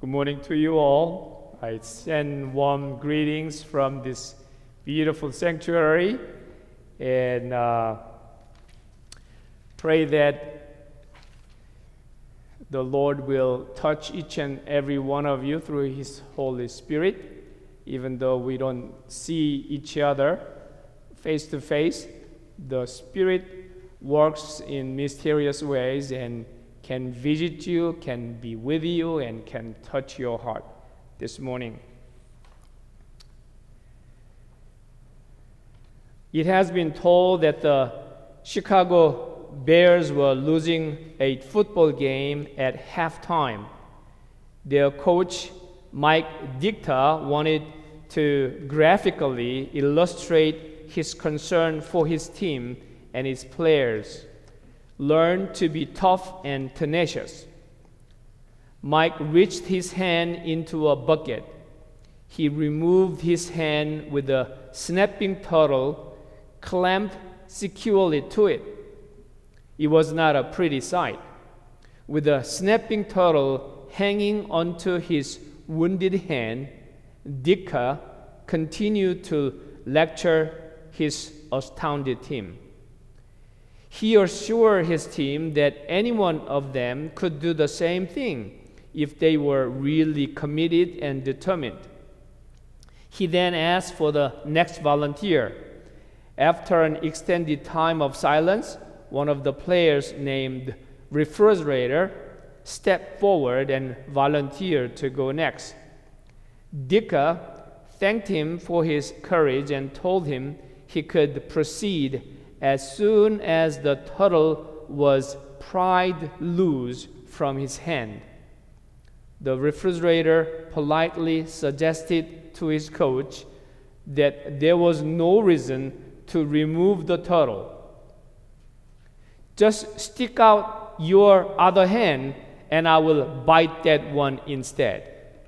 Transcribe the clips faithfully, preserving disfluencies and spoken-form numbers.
Good morning to you all. I send warm greetings from this beautiful sanctuary and uh, pray that the Lord will touch each and every one of you through His Holy Spirit. Even though we don't see each other face to face, the Spirit works in mysterious ways and can visit you, can be with you, and can touch your heart this morning. It has been told that the Chicago Bears were losing a football game at halftime. Their coach, Mike Ditka, wanted to graphically illustrate his concern for his team and his players. Learn to be tough and tenacious. Mike reached his hand into a bucket. He removed his hand with a snapping turtle, clamped securely to it. It was not a pretty sight. With a snapping turtle hanging onto his wounded hand, Ditka continued to lecture his astounded team. He assured his team that any one of them could do the same thing if they were really committed and determined. He then asked for the next volunteer. After an extended time of silence, one of the players named Refrigerator stepped forward and volunteered to go next. Ditka thanked him for his courage and told him he could proceed as soon as the turtle was pried loose from his hand. The Refrigerator politely suggested to his coach that there was no reason to remove the turtle. Just stick out your other hand and I will bite that one instead.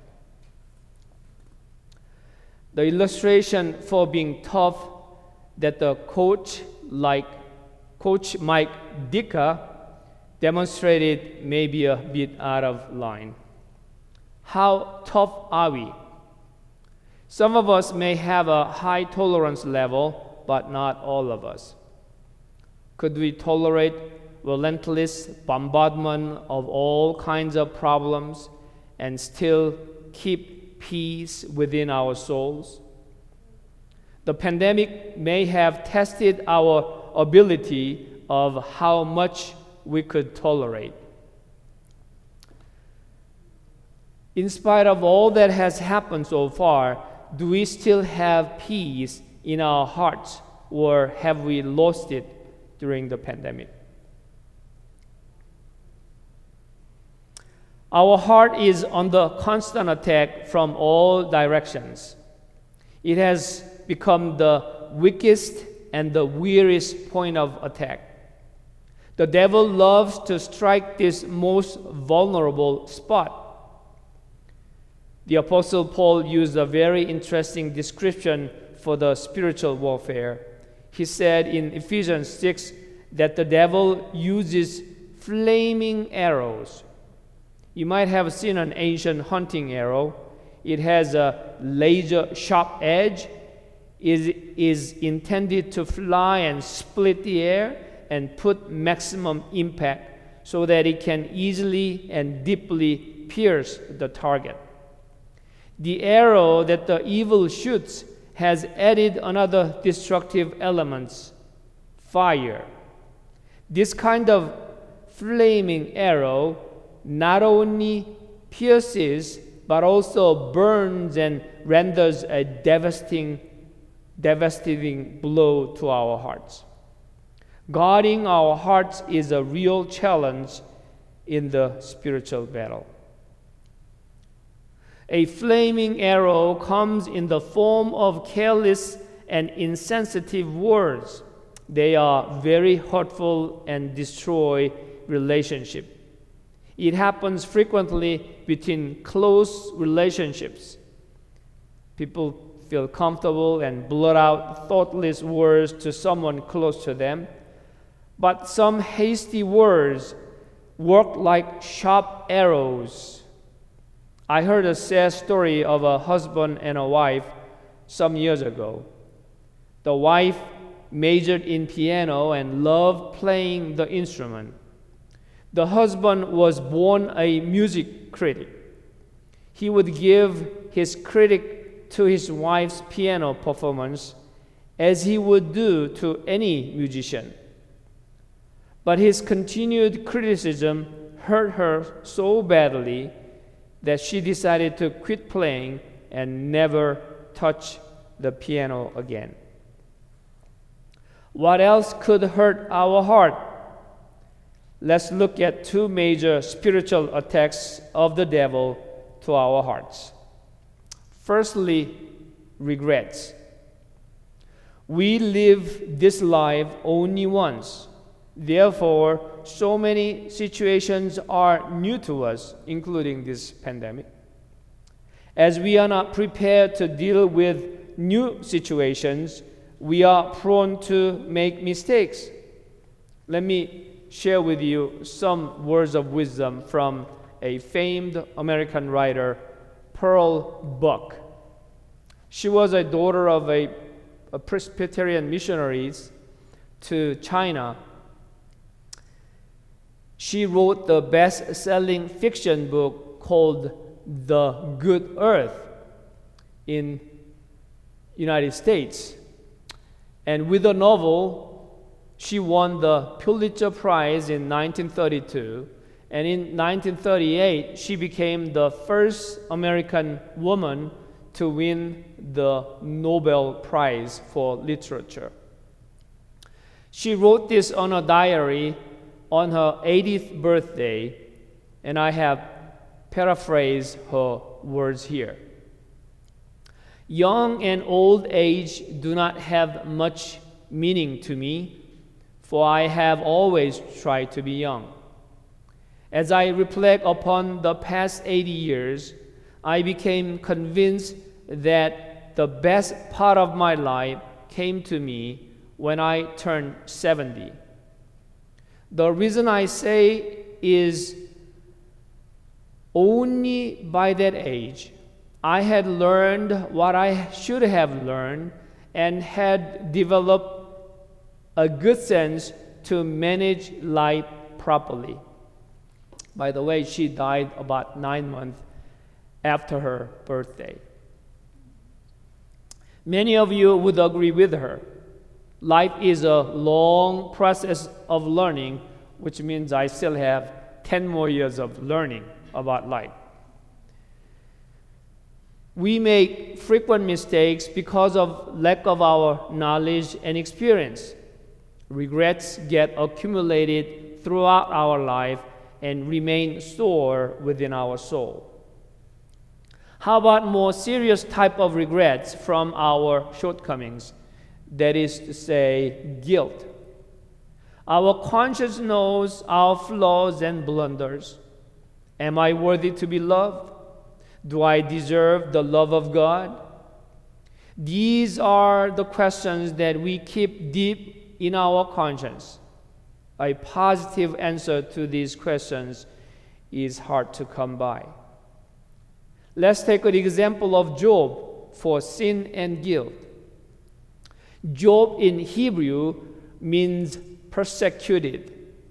The illustration for being tough that the coach, like Coach Mike Ditka, demonstrated may be a bit out of line. How tough are we? Some of us may have a high tolerance level, but not all of us. Could we tolerate relentless bombardment of all kinds of problems and still keep peace within our souls? The pandemic may have tested our ability of how much we could tolerate. In spite of all that has happened so far, do we still have peace in our hearts, or have we lost it during the pandemic? Our heart is under constant attack from all directions. It has become the weakest and the weariest point of attack. The devil loves to strike this most vulnerable spot. The Apostle Paul used a very interesting description for the spiritual warfare. He said in Ephesians six that the devil uses flaming arrows. You might have seen an ancient hunting arrow. It has a laser sharp edge. It is intended to fly and split the air and put maximum impact so that it can easily and deeply pierce the target. The arrow that the evil shoots has added another destructive element, fire. This kind of flaming arrow not only pierces but also burns and renders a devastating, devastating blow to our hearts. Guarding our hearts is a real challenge in the spiritual battle. A flaming arrow comes in the form of careless and insensitive words. They are very hurtful and destroy relationships. It happens frequently between close relationships. People feel comfortable and blurt out thoughtless words to someone close to them. But some hasty words work like sharp arrows. I heard a sad story of a husband and a wife some years ago. The wife majored in piano and loved playing the instrument. The husband was born a music critic. He would give his critic to his wife's piano performance as he would do to any musician. But his continued criticism hurt her so badly that she decided to quit playing and never touch the piano again. What else could hurt our heart? Let's look at two major spiritual attacks of the devil to our hearts. Firstly, regrets. We live this life only once. Therefore, so many situations are new to us, including this pandemic. As we are not prepared to deal with new situations, we are prone to make mistakes. Let me share with you some words of wisdom from a famed American writer, Pearl Buck. She was a daughter of a, a Presbyterian missionaries to China. She wrote the best-selling fiction book called The Good Earth in United States. And with the novel, she won the Pulitzer Prize in nineteen thirty-two. And in nineteen thirty-eight, she became the first American woman to win the Nobel Prize for Literature. She wrote this on a diary on her eightieth birthday, and I have paraphrased her words here. Young and old age do not have much meaning to me, for I have always tried to be young. As I reflect upon the past eighty years, I became convinced that the best part of my life came to me when I turned seventy. The reason I say is only by that age, I had learned what I should have learned and had developed a good sense to manage life properly. By the way, she died about nine months after her birthday. Many of you would agree with her. Life is a long process of learning, which means I still have ten more years of learning about life. We make frequent mistakes because of lack of our knowledge and experience. Regrets get accumulated throughout our life and remain stored within our soul. How about more serious type of regrets from our shortcomings? That is to say, guilt. Our conscience knows our flaws and blunders. Am I worthy to be loved? Do I deserve the love of God? These are the questions that we keep deep in our conscience. A positive answer to these questions is hard to come by. Let's take an example of Job for sin and guilt. Job in Hebrew means persecuted.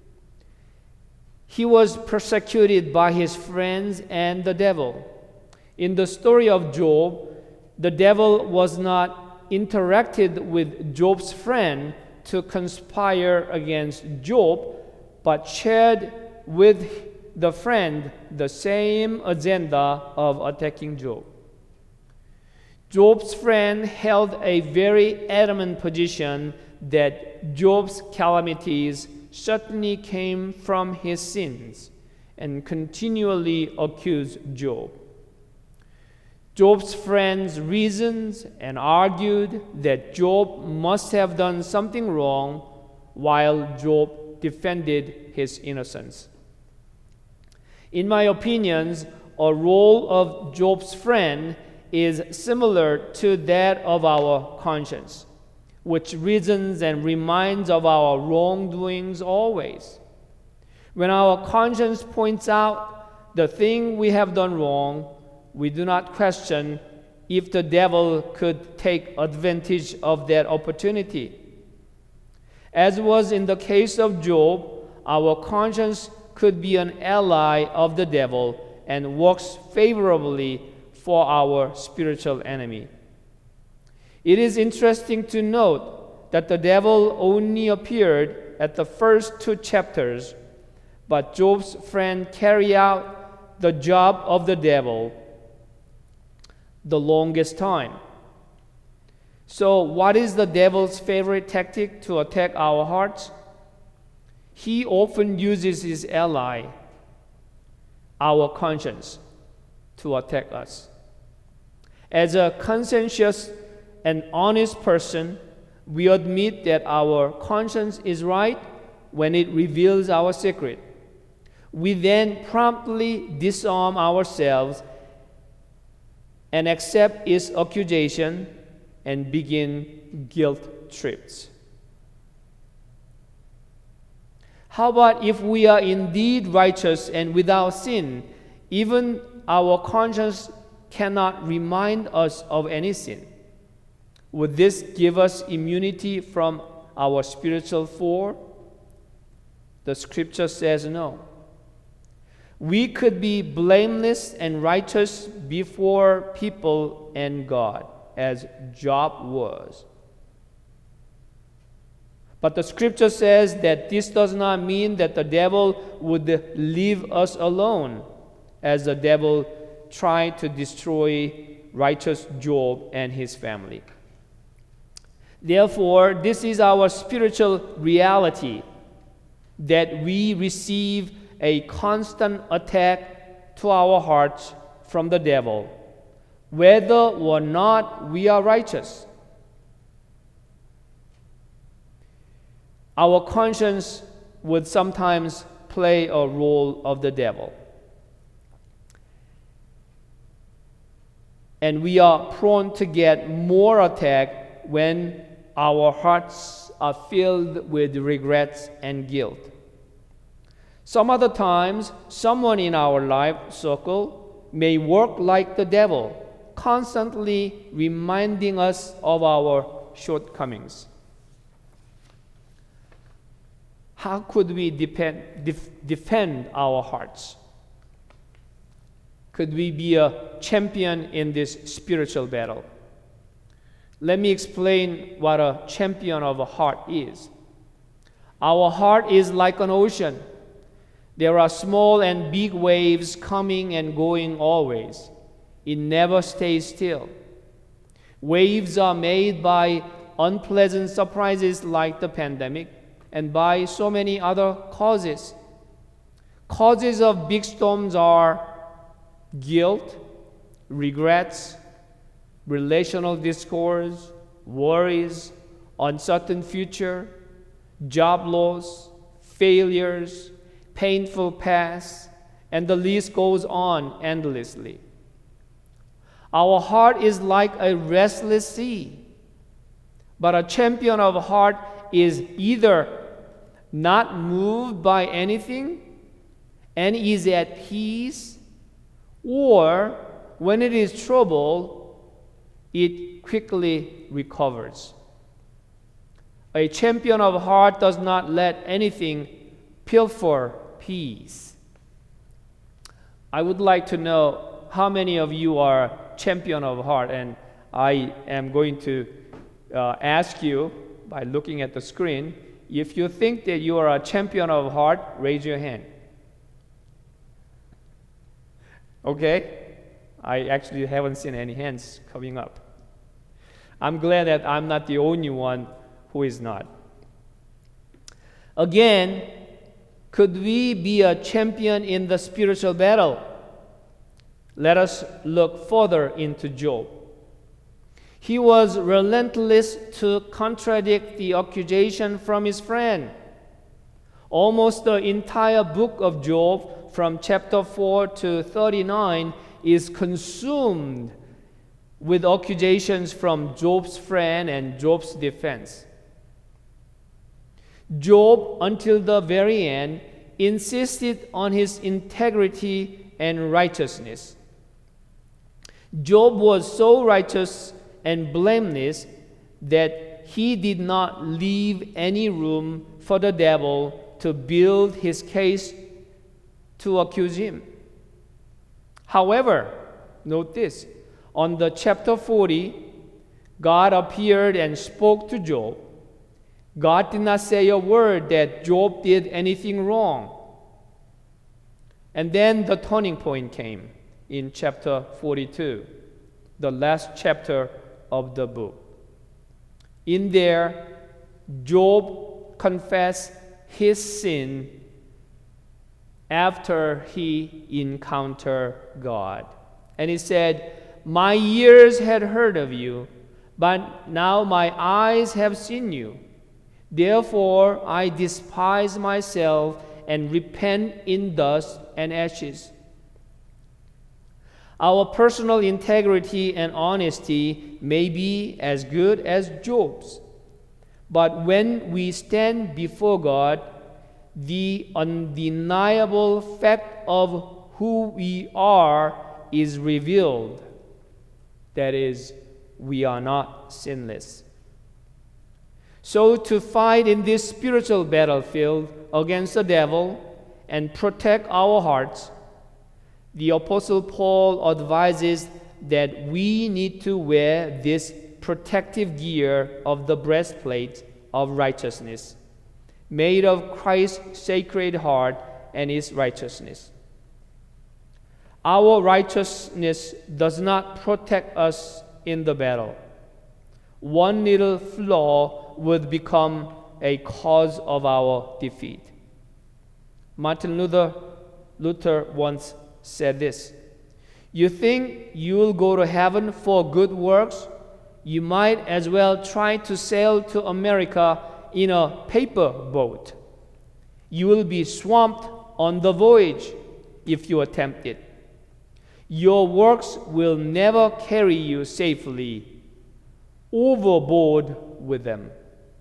He was persecuted by his friends and the devil. In the story of Job, the devil was not interacted with Job's friend to conspire against Job, but shared with the friend the same agenda of attacking Job. Job's friend held a very adamant position that Job's calamities certainly came from his sins and continually accused Job. Job's friends reasoned and argued that Job must have done something wrong, while Job defended his innocence. In my opinions, a role of Job's friend is similar to that of our conscience, which reasons and reminds of our wrongdoings always. When our conscience points out the thing we have done wrong, we do not question if the devil could take advantage of that opportunity. As was in the case of Job, our conscience could be an ally of the devil and works favorably for our spiritual enemy. It is interesting to note that the devil only appeared at the first two chapters, but Job's friend carried out the job of the devil the longest time. So, what is the devil's favorite tactic to attack our hearts? He often uses his ally, our conscience, to attack us. As a conscientious and honest person, we admit that our conscience is right when it reveals our secret. We then promptly disarm ourselves and accept its accusation and begin guilt trips. How about if we are indeed righteous and without sin, even our conscience cannot remind us of any sin? Would this give us immunity from our spiritual foe? The scripture says no. We could be blameless and righteous before people and God, as Job was. But the scripture says that this does not mean that the devil would leave us alone, as the devil tried to destroy righteous Job and his family. Therefore, this is our spiritual reality, that we receive a constant attack to our hearts from the devil, whether or not we are righteous. Our conscience would sometimes play a role of the devil. And we are prone to get more attack when our hearts are filled with regrets and guilt. Some other times, someone in our life circle may work like the devil, constantly reminding us of our shortcomings. How could we depend, def, defend our hearts? Could we be a champion in this spiritual battle? Let me explain what a champion of a heart is. Our heart is like an ocean. There are small and big waves coming and going always. It never stays still. Waves are made by unpleasant surprises like the pandemic and by so many other causes. Causes of big storms are guilt, regrets, relational discords, worries, uncertain future, job loss, failures, painful past, and the list goes on endlessly. Our heart is like a restless sea, but a champion of heart is either not moved by anything and is at peace, or when it is troubled, it quickly recovers. A champion of heart does not let anything pilfer peace. I would like to know how many of you are champion of heart, and I am going to uh, ask you by looking at the screen, if you think that you are a champion of heart, raise your hand. Okay? I actually haven't seen any hands coming up. I'm glad that I'm not the only one who is not. Again, could we be a champion in the spiritual battle? Let us look further into Job. He was relentless to contradict the accusation from his friend. Almost the entire book of Job, from chapter four to thirty-nine, is consumed with accusations from Job's friend and Job's defense. Job, until the very end, insisted on his integrity and righteousness. Job was so righteous and blameless that he did not leave any room for the devil to build his case to accuse him. However, note this, on the chapter forty, God appeared and spoke to Job. God did not say a word that Job did anything wrong. And then the turning point came in chapter forty-two, the last chapter of the book. In there, Job confessed his sin after he encountered God. And he said, "My ears had heard of you, but now my eyes have seen you. Therefore I despise myself and repent in dust and ashes." Our personal integrity and honesty may be as good as Job's, but when we stand before God, the undeniable fact of who we are is revealed. That is, we are not sinless. So to fight in this spiritual battlefield against the devil and protect our hearts, the Apostle Paul advises that we need to wear this protective gear of the breastplate of righteousness, made of Christ's sacred heart and his righteousness. Our righteousness does not protect us in the battle. One little flaw would become a cause of our defeat. Martin Luther, Luther once said this: "You think you will go to heaven for good works? You might as well try to sail to America in a paper boat. You will be swamped on the voyage if you attempt it. Your works will never carry you safely overboard with them."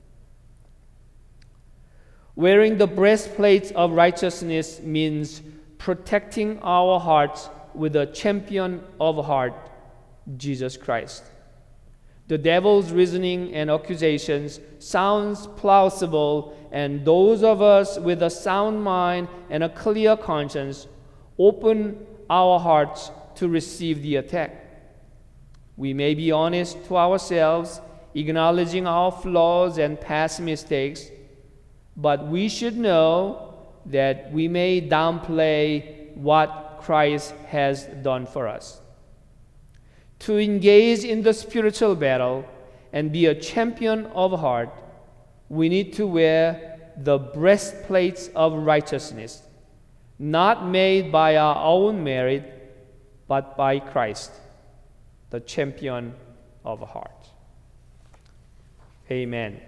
Wearing the breastplate of righteousness means protecting our hearts with the champion of heart, Jesus Christ. The devil's reasoning and accusations sounds plausible, and those of us with a sound mind and a clear conscience open our hearts to receive the attack. We may be honest to ourselves, acknowledging our flaws and past mistakes, but we should know that we may downplay what Christ has done for us. To engage in the spiritual battle and be a champion of heart, we need to wear the breastplates of righteousness, not made by our own merit, but by Christ, the champion of heart. Amen.